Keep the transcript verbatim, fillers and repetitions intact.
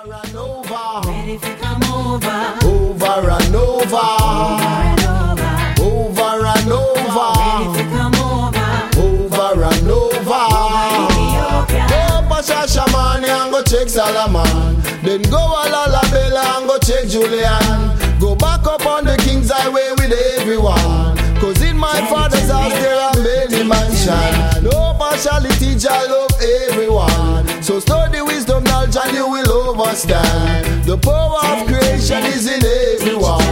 and over, ready to come over, over and over, over and over, over and ready to over, come over, over and over. Ethiopia. Go Pashasha Mani and go check Salaman. Then go Alalabella and go check Julian. Go back up on the King's Highway with everyone. Cause in my father's house there are many mansions. No partiality, I love everyone. So study wisdom, knowledge and you will overstand. The power of creation is in everyone.